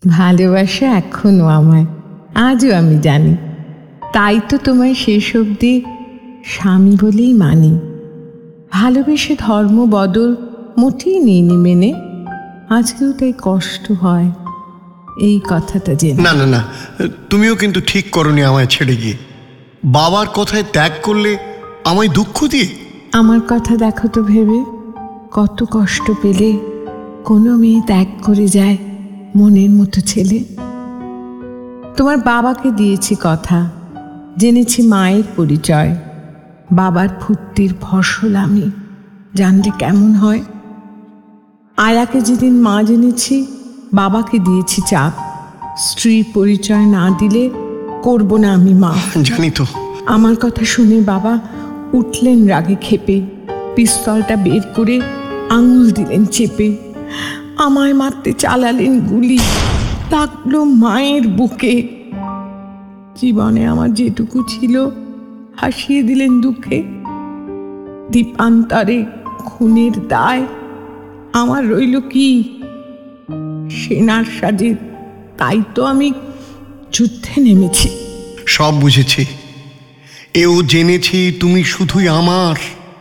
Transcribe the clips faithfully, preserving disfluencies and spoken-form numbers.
ভালোবাসা এখনো আমায়, আজও আমি জানি। তাই তো তোমায় শেষ অবধি স্বামী বলেই মানি। ভালোবেসে ধর্ম বদল মোটেই নিইনি মেনে, আজকেও তাই কষ্ট হয় এই কথাটা জেনে। না না না, তুমিও কিন্তু ঠিক করনি আমায় ছেড়ে গিয়ে। বাবার কথায় ত্যাগ করলে আমায় দুঃখ দিয়ে। আমার কথা দেখো তো ভেবে, কত কষ্ট পেলে কোনো মেয়ে ত্যাগ করে যায় মনের মতো ছেলে। তোমার বাবাকে দিয়েছি কথা, জেনেছি মায়ের পরিচয়। বাবার ফুর্তির ফসল আমি, জানলে কেমন হয়। আয়াকে যেদিন মা জেনেছি, বাবাকে দিয়েছি চাপ। স্ত্রীর পরিচয় না দিলে করব না আমি মা। জানি তো। আমার কথা শুনে বাবা উঠলেন রাগে ক্ষেপে, পিস্তলটা বের করে আঙুল দিলেন চেপে। আমায় মারতে চালালেন গুলি, লাগলো মায়ের বুকে। জীবনে আমার যেটুকু ছিল হাসিয়ে দিলেন দুঃখে। দীপান্তরে খুনের দায় আমার রইল কি? সেনার সাজে তাই তো আমি যুদ্ধে নেমেছি। সব বুঝেছি, এও জেনেছি তুমি শুধুই আমার।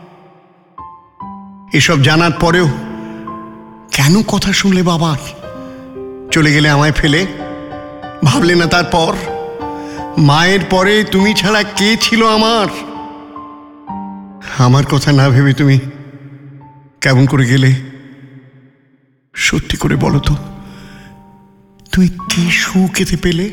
এসব জানার পরেও কেন কথা শুনলে বাবার? চলে গেলে আমায় ফেলে, ভাবলে না তারপর মায়ের পরে তুমি ছাড়া কে ছিল আমার? আমার কথা না ভেবে তুমি কেমন করে গেলে? সত্যি করে বলো তো, তুমি কি সুখ এতে পেলে?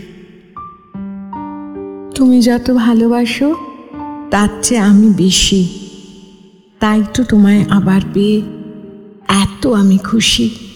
তুমি যত ভালোবাসো তার চেয়ে আমি বেশি, তাই তো তোমায় আবার পেয়ে এত আমি খুশি।